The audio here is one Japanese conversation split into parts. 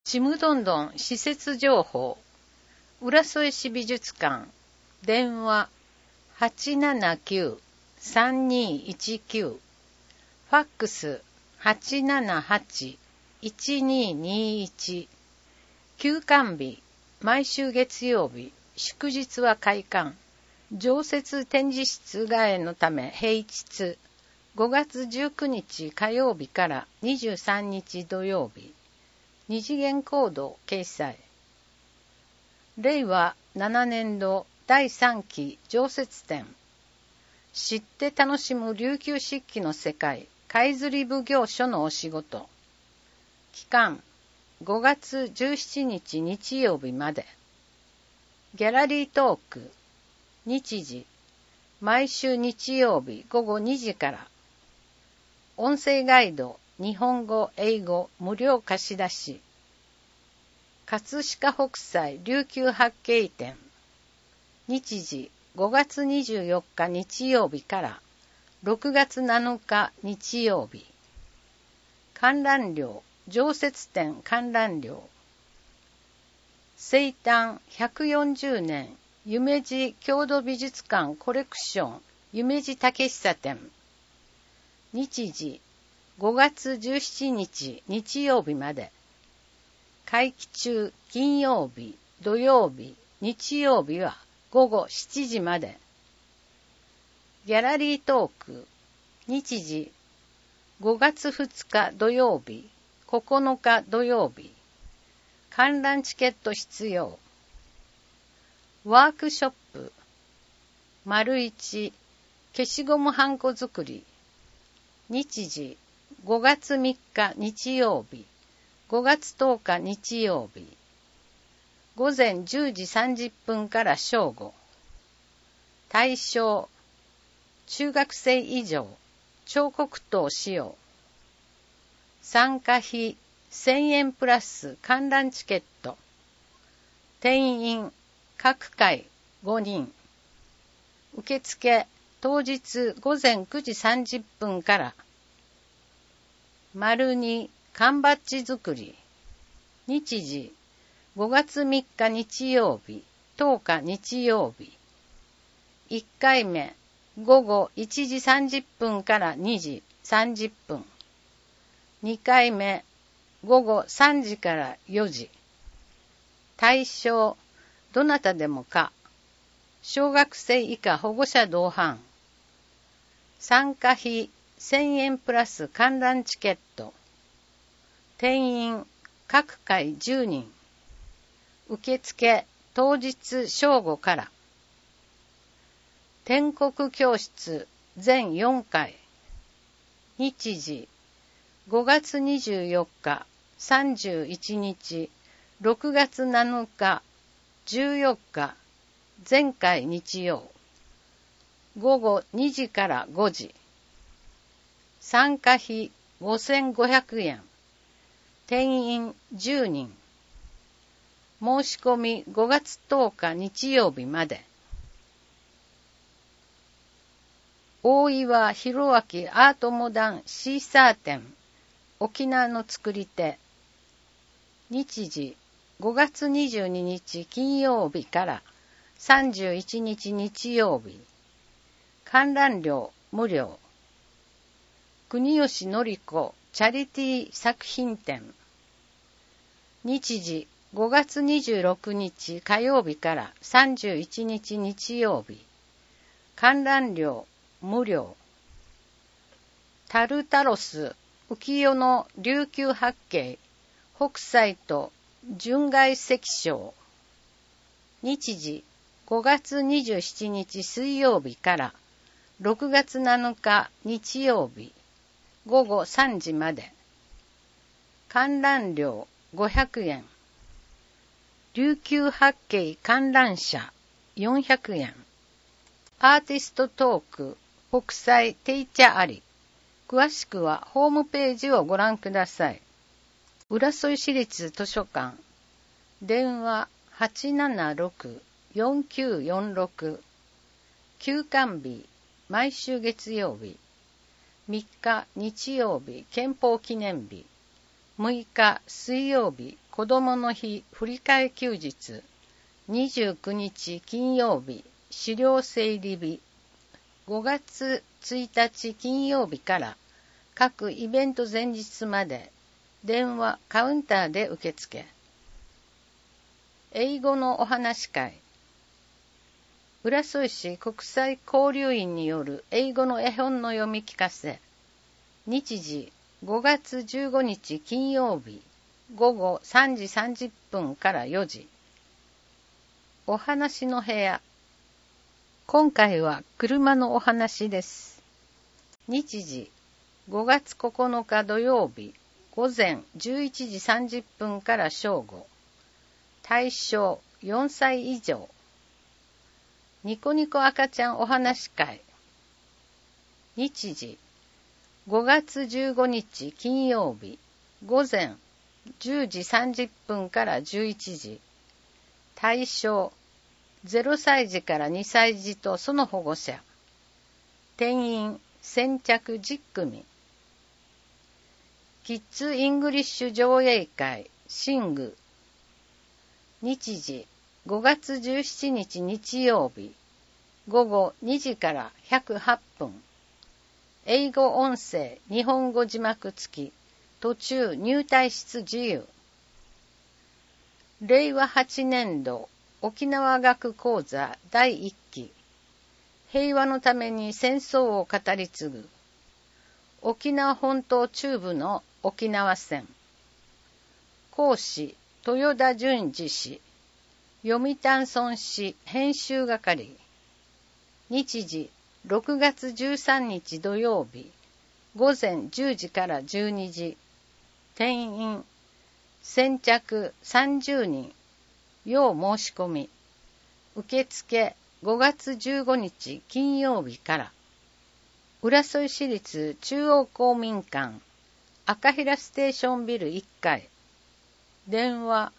ちむどんどん施設情報。浦添市美術館。電話 879-3219。ファックス 878-1221。休館日。毎週月曜日。祝日は開館。常設展示室替えのため平日。5月19日火曜日から23日土曜日。二次元コード掲載。令和7年度第3期常設展。知って楽しむ琉球漆器の世界、貝摺り奉行所のお仕事。期間、5月17日日曜日まで。ギャラリートーク。日時、毎週日曜日午後2時から。音声ガイド、日本語、英語、無料貸し出し。葛飾北斎琉球八景展。日時、5月24日日曜日から6月7日日曜日。観覧料、常設展観覧料。生誕140年夢二郷土美術館コレクション夢二竹久展。日時、5月17日日曜日まで。会期中金曜日、土曜日、日曜日は午後7時まで。ギャラリートーク。日時、5月2日土曜日、9日土曜日。観覧チケット必要。ワークショップ。1消しゴムはんこ作り。日時、5月3日日曜日、5月10日日曜日。午前10時30分から正午。対象、中学生以上、彫刻刀使用。参加費1000円プラス観覧チケット。定員、各回5人。受付、当日午前9時30分から。2缶バッジ作り。日時、5月3日日曜日、10日日曜日。1回目、午後1時30分から2時30分。2回目、午後3時から4時。対象、どなたでもか。小学生以下保護者同伴。参加費1000円プラス観覧チケット。定員、各回10人。受付、当日正午から。篆刻教室、全4回。日時、5月24日、31日、6月7日、14日、前回日曜。午後2時から5時。参加費5500円。定員10人。申し込み5月10日日曜日まで。大岩弘明アートモダンシーサー展。沖縄の作り手。日時、5月22日金曜日から31日日曜日。観覧料無料。国吉典子チャリティー作品展。日時、5月26日火曜日から31日日曜日。観覧料無料。タルタロス浮世の琉球八景北斎と純外石章。日時、5月27日水曜日から6月7日日曜日。午後3時まで。観覧料500円。琉球八景観覧車400円。アーティストトーク北斎定茶あり。詳しくはホームページをご覧ください。浦添市立図書館。電話 876-4946。休館日、毎週月曜日。3日日曜日憲法記念日。6日水曜日子どもの日振り替え休日、29日金曜日資料整理日、5月1日金曜日から各イベント前日まで電話カウンターで受付。英語のお話会。浦添市国際交流員による英語の絵本の読み聞かせ。日時5月15日金曜日午後3時30分から4時。お話の部屋。今回は車のお話です。日時5月9日土曜日午前11時30分から正午。対象4歳以上。ニコニコ赤ちゃんお話会。日時5月15日金曜日午前10時30分から11時。対象0歳児から2歳児とその保護者。定員先着10組。キッズイングリッシュ上映会シング。日時5月17日日曜日午後2時から108分。英語音声日本語字幕付き。途中入退室自由。令和8年度沖縄学講座第1期。平和のために戦争を語り継ぐ。沖縄本島中部の沖縄戦。講師豊田淳二氏。読谷村市編集係。日時6月13日土曜日午前10時から12時。定員先着30人。要申し込み。受付5月15日金曜日から。浦添市立中央公民館赤平ステーションビル1階。電話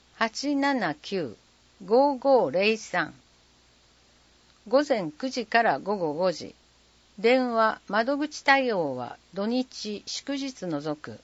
879-5503。午前9時から午後5時。電話窓口対応は土日祝日除く。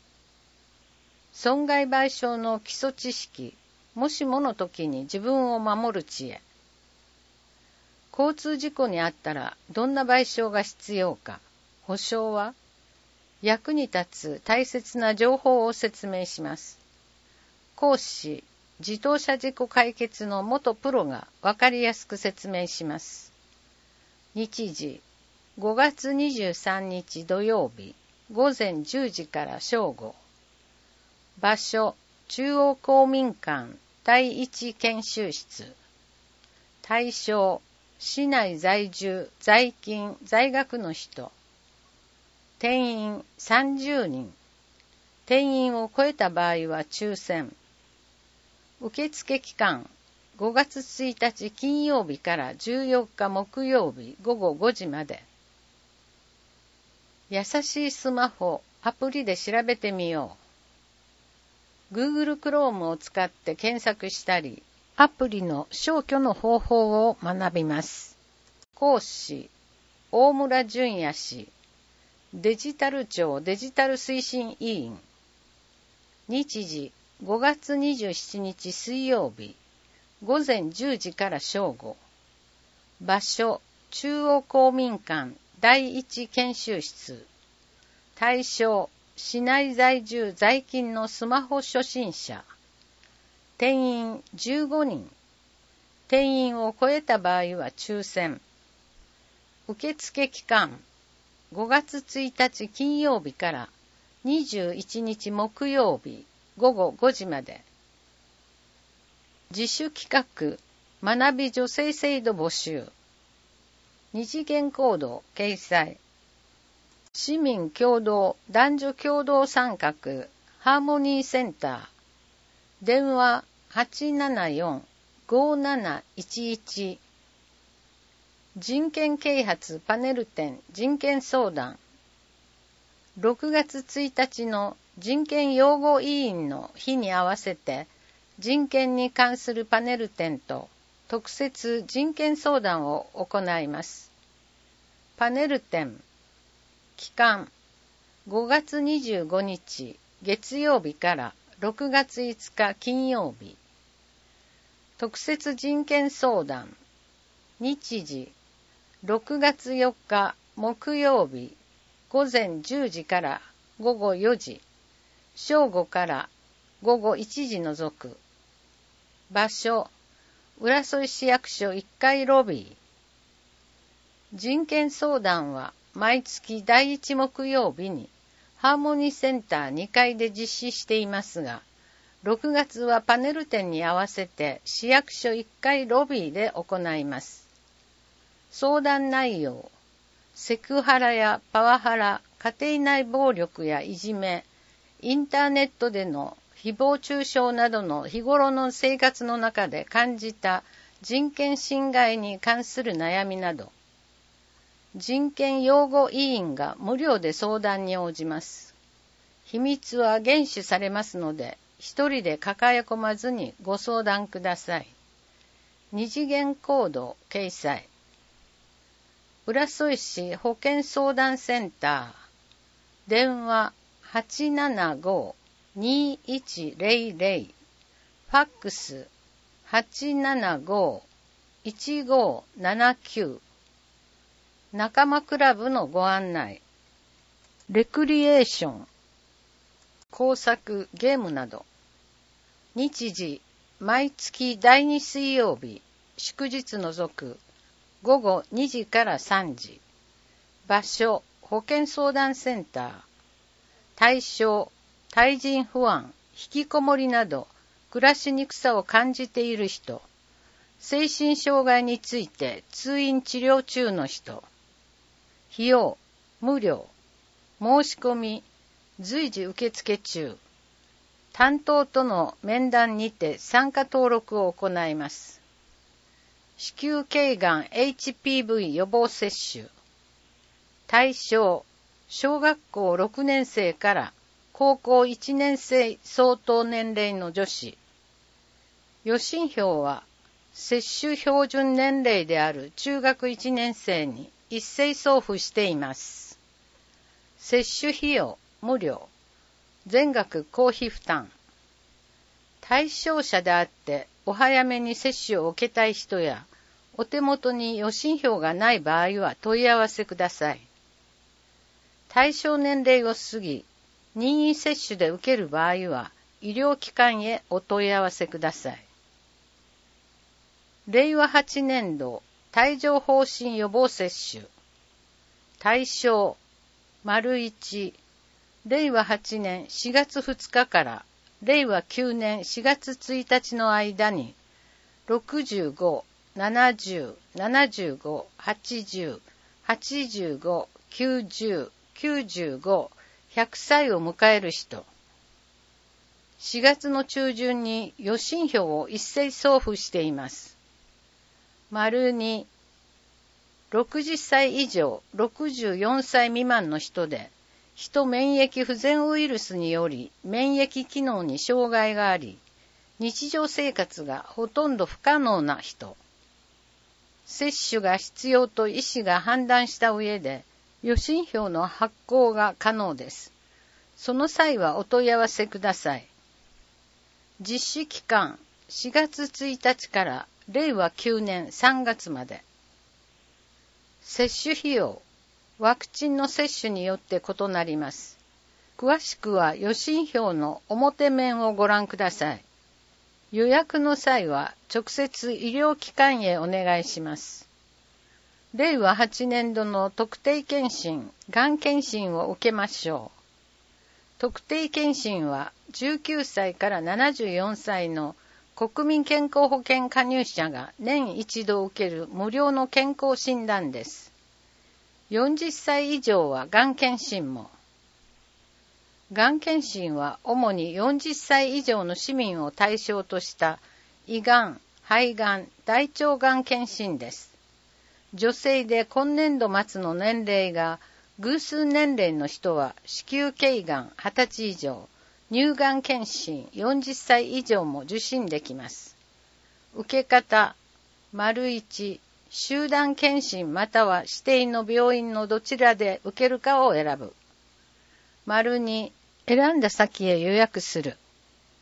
損害賠償の基礎知識。もしもの時に自分を守る知恵。交通事故にあったらどんな賠償が必要か。保証は役に立つ大切な情報を説明します。講師自動車事故解決の元プロが分かりやすく説明します。日時5月23日土曜日午前10時から正午。場所中央公民館第一研修室。対象市内在住在勤在学の人。定員30人。定員を超えた場合は抽選。受付期間5月1日金曜日から14日木曜日午後5時まで。優しいスマホアプリで調べてみよう。Google Chrome を使って検索したり、アプリの消去の方法を学びます。講師大村淳也氏。デジタル庁デジタル推進委員。日時5月27日水曜日午前10時から正午。場所中央公民館第一研修室。対象市内在住在勤のスマホ初心者。定員15人。定員を超えた場合は抽選。受付期間5月1日金曜日から21日木曜日午後5時まで。自主企画学び助成制度募集。二次元コード掲載。市民共同男女共同参画ハーモニーセンター。電話874-5711。人権啓発パネル展人権相談。6月1日の人権擁護委員の日に合わせて人権に関するパネル展と特設人権相談を行います。パネル展期間5月25日月曜日から 6月5日金曜日。特設人権相談。日時6月4日木曜日午前10時から午後4時。正午から午後1時除く。場所浦添市役所1階ロビー。人権相談は毎月第1木曜日にハーモニーセンター2階で実施していますが、6月はパネル展に合わせて市役所1階ロビーで行います。相談内容、セクハラやパワハラ、家庭内暴力やいじめ、インターネットでの誹謗中傷などの日頃の生活の中で感じた人権侵害に関する悩みなど、人権擁護委員が無料で相談に応じます。秘密は厳守されますので、一人で抱え込まずにご相談ください。二次元コード掲載。浦添市保健相談センター。電話 875-2100。ファックス 875-1579。仲間クラブのご案内。レクリエーション。工作、ゲームなど。日時、毎月第2水曜日、祝日除く、午後2時から3時。場所、保健相談センター。対象、対人不安、引きこもりなど、暮らしにくさを感じている人。精神障害について通院治療中の人。費用、無料。申し込み、随時受付中。担当との面談にて参加登録を行います。子宮頸がん HPV 予防接種。対象、小学校6年生から高校1年生相当年齢の女子。予診票は、接種標準年齢である中学1年生に一斉送付しています。接種費用、無料。全額公費負担。対象者であってお早めに接種を受けたい人や、お手元に予診票がない場合は問い合わせください。対象年齢を過ぎ、任意接種で受ける場合は、医療機関へお問い合わせください。令和8年度帯状疱疹予防接種。対象、1、令和8年4月2日から令和9年4月1日の間に、65、70、75、80、85、90、95、100歳を迎える人。4月の中旬に予診票を一斉送付しています。2、60歳以上64歳未満の人で、ヒ免疫不全ウイルスにより免疫機能に障害があり、日常生活がほとんど不可能な人。接種が必要と医師が判断した上で、予診票の発行が可能です。その際はお問い合わせください。実施期間、4月1日から令和9年3月まで。接種費用、ワクチンの接種によって異なります。詳しくは予診票の表面をご覧ください。予約の際は直接医療機関へお願いします。令和8年度の特定健診、がん検診を受けましょう。特定健診は19歳から74歳の国民健康保険加入者が年一度受ける無料の健康診断です。40歳以上はがん検診も。がん検診は主に40歳以上の市民を対象とした胃がん、肺がん、大腸がん検診です。女性で今年度末の年齢が偶数年齢の人は子宮頸がん20歳以上、乳がん検診40歳以上も受診できます。受け方、1、集団検診または指定の病院のどちらで受けるかを選ぶ。2、選んだ先へ予約する。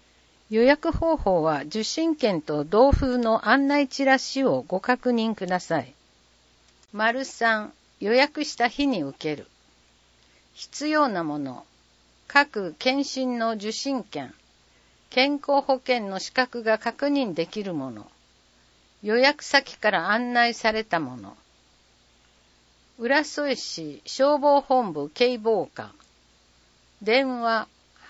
予約方法は受信券と同封の案内チラシをご確認ください。3、予約した日に受ける。必要なもの。各検診の受診券、健康保険の資格が確認できるもの。予約先から案内されたもの。浦添市消防本部警防課。電話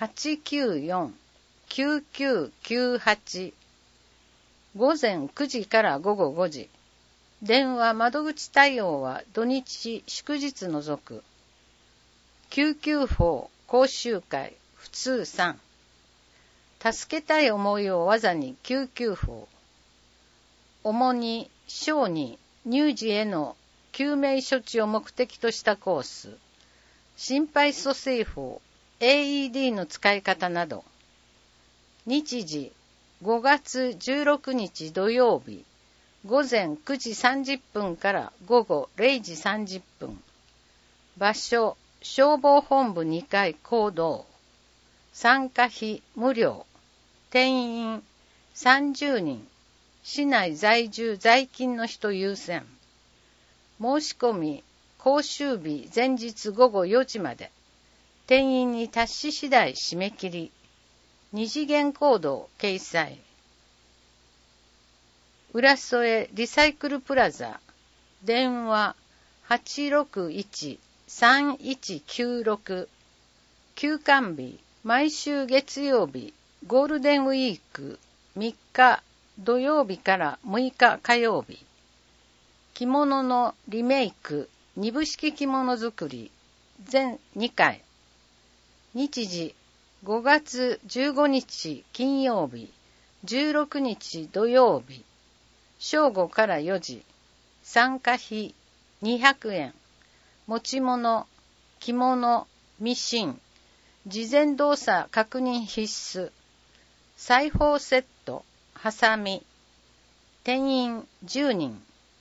894-9998。午前9時から午後5時。電話窓口対応は土日祝日除く。救急法講習会普通3。助けたい思いを技に救急法。主に小児、乳児への救命処置を目的としたコース。心肺蘇生法、AED の使い方など。日時、5月16日土曜日、午前9時30分から午後0時30分。場所、消防本部2階講堂。参加費無料。定員30人。市内在住在勤の人優先。申し込み、講習日前日午後4時まで。定員に達し次第締め切り。二次元コードを掲載。浦添リサイクルプラザ。電話861-3196。休館日、毎週月曜日、ゴールデンウィーク3日土曜日から6日火曜日。着物のリメイク、二部式着物作り、全2回。日時、5月15日金曜日、16日土曜日。正午から4時。参加費200円。持ち物、着物、ミシン。事前動作確認必須。裁縫セット、ハサミ。定員10人。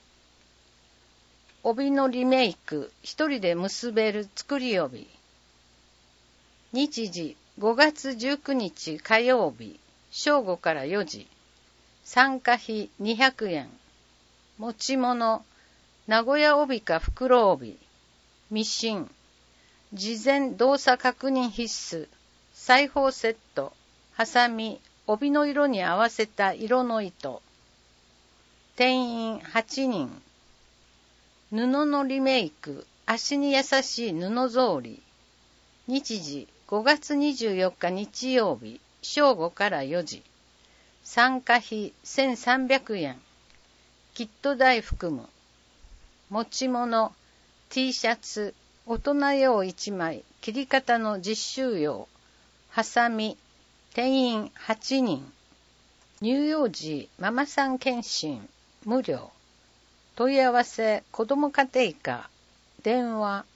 帯のリメイク、一人で結べる作り帯。日時、5月19日火曜日、正午から4時。参加費200円。持ち物、名古屋帯か袋帯。ミシン。事前動作確認必須。裁縫セット、ハサミ、帯の色に合わせた色の糸。定員8人。布のリメイク、足に優しい布草履。日時、5月24日日曜日、正午から4時。参加費1300円。キット代含む。持ち物、T シャツ、大人用1枚、切り方の実習用。ハサミ、定員8人。乳幼児ママさん検診、無料。問い合わせ子ども家庭課。電話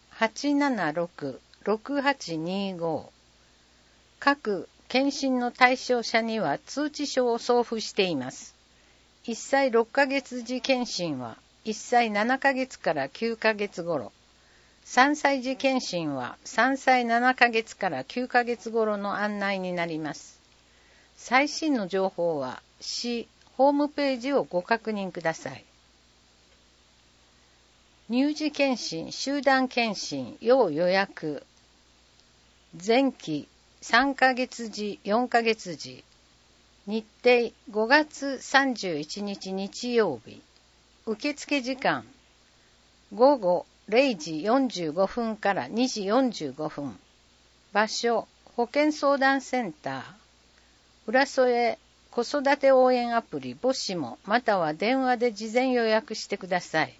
876-6825。各検診の対象者には通知書を送付しています。1歳6ヶ月時検診は1歳7ヶ月から9ヶ月頃。3歳児検診は3歳7ヶ月から9ヶ月頃の案内になります。最新の情報は市ホームページをご確認ください。乳児検診、集団検診、要予約。前期3ヶ月時、4ヶ月時。日程5月31日日曜日。受付時間午後0時45分から2時45分。場所保健相談センター。浦添子育て応援アプリ母子もまたは電話で事前予約してください。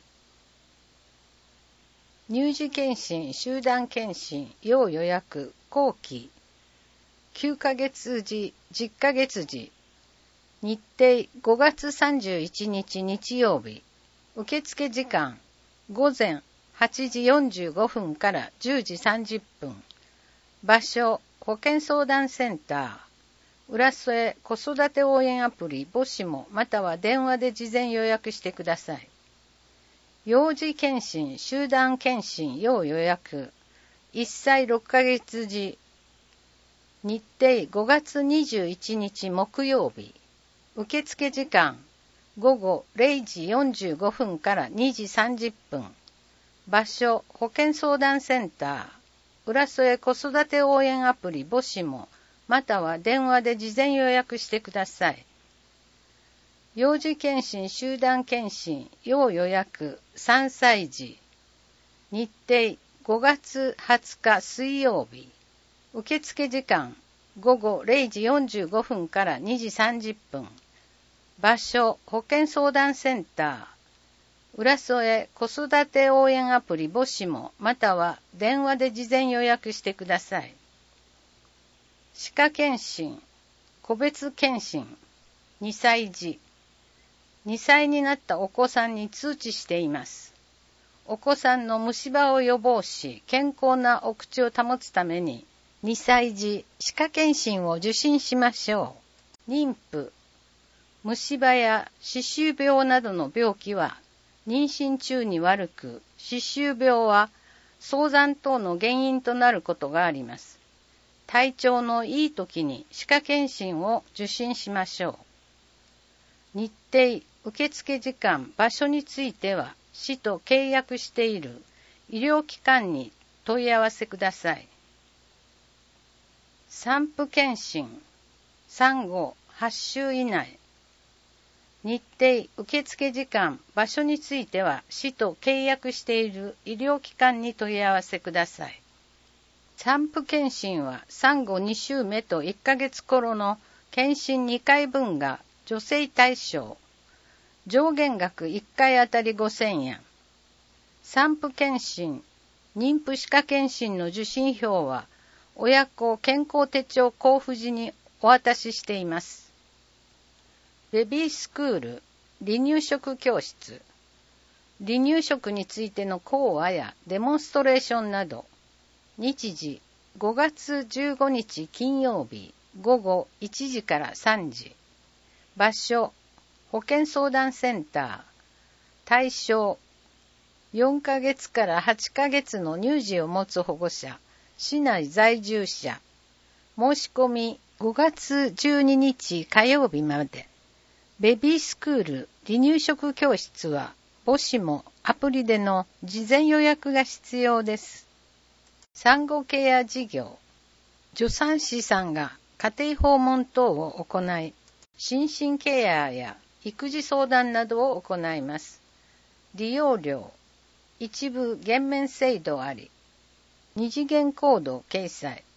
乳児検診、集団検診、要予約、後期。9ヶ月時、10ヶ月時。日程5月31日日曜日。受付時間午前8時45分から10時30分。場所保健相談センター。浦添子育て応援アプリ母子もまたは電話で事前予約してください。幼児検診、集団検診、要予約。1歳6ヶ月時。 日程5月21日木曜日。受付時間午後0時45分から2時30分。場所保健相談センター。浦添子育て応援アプリ母子も、または電話で事前予約してください。幼児検診集団検診要予約3歳児。日程5月20日水曜日。受付時間午後0時45分から2時30分。場所保健相談センター。浦添子育て応援アプリ母子も、または電話で事前予約してください。歯科検診、個別検診、2歳児。2歳になったお子さんに通知しています。お子さんの虫歯を予防し、健康なお口を保つために、2歳児歯科検診を受診しましょう。妊婦、虫歯や歯周病などの病気は妊娠中に悪く、歯周病は早産等の原因となることがあります。体調のいい時に歯科検診を受診しましょう。日程、受付時間、場所については市と契約している医療機関に問い合わせください。産婦検診、産後8週以内。日程、受付時間、場所については市と契約している医療機関に問い合わせください。産婦検診は産後2週目と1ヶ月頃の検診2回分が助成対象。上限額1回あたり5000円。産婦検診、妊婦歯科検診の受診票は親子健康手帳交付時にお渡ししています。ベビースクール、離乳食教室。離乳食についての講話やデモンストレーションなど。日時、5月15日金曜日、午後1時から3時。場所、保健相談センター。対象、4ヶ月から8ヶ月の乳児を持つ保護者、市内在住者。申し込み5月12日火曜日まで。ベビースクール離乳食教室は母子もアプリでの事前予約が必要です。産後ケア事業。助産師さんが家庭訪問等を行い、心身ケアや育児相談などを行います。利用料、一部減免制度あり、二次元コード掲載。